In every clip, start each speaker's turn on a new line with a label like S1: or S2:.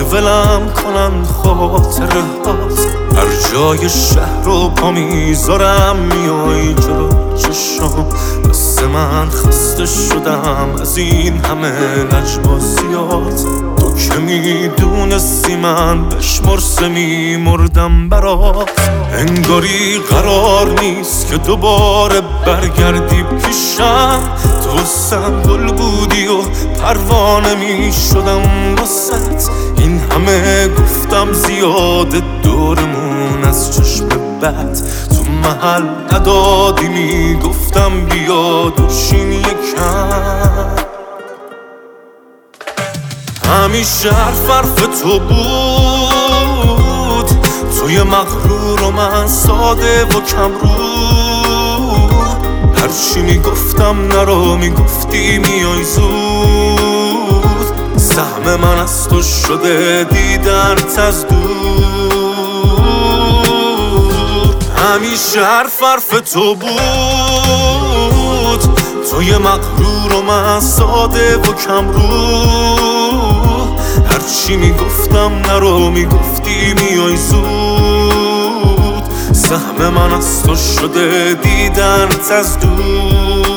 S1: که ولم کنن خاطره هات. هر جای شهر رو پا میذارم میای جلو چشم. مثل من خسته شدم از این همه لجبازیات. تو که میدونستی من بشمرسه میمردم برات. انگاری قرار نیست که دوباره برگردی پیشم. تو سنگل بودی و پروانه میشدم واسط. این همه گفتم زیاده دورمون از چشم بد. تو محل ندادی میگفتم بیا دوشین یکم. همیشه حرف تو بود، توی مغرور و من ساده و کم رو. هرچی میگفتم نرو میگفتی میای زود. سهم من از تو شده دیدنت از دور. همیشه حرف تو بود، توی مغرور و من ساده و کم رو. هرچی میگفتم نرو میگفتی میای زود. سهم من از تو شده دیدنت از دور.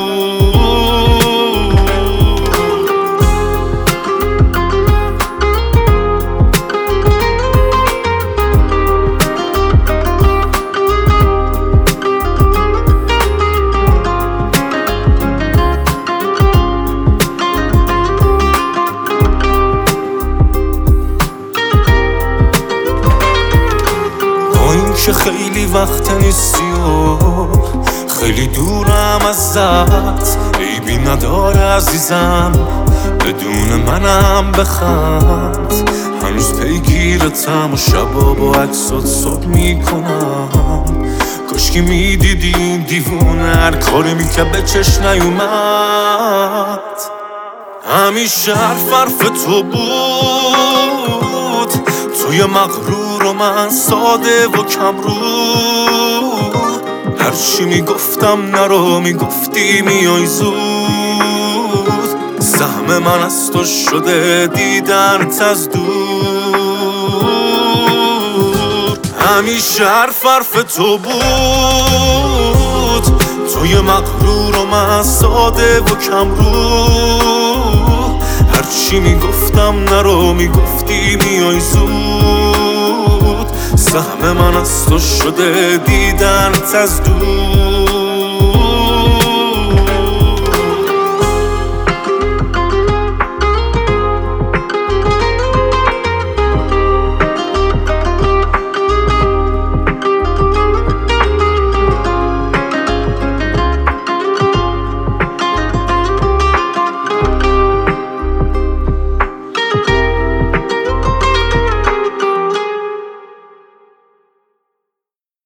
S1: که خیلی وقت نیستی و خیلی دورم ازت. عیبی نداره عزیزم بدون منم بخند. هنوز پیگیرتم و شبا با عکسات صبح میکنم. کاشکی میدیدی این دیوونه هر کاری میکرد به چشم نیومد. همیشه حرف تو بود، توی مغرور و من ساده و کم رو. هرچی میگفتم نرو میگفتی میای زود. سهم من از تو شده دیدنت از دور. همیشه حرف تو بود، توی مغرور و من ساده و کم رو. هرچی میگفتم نرو میگفتی میای زود. سهم من از تو شده دیدنت از دور.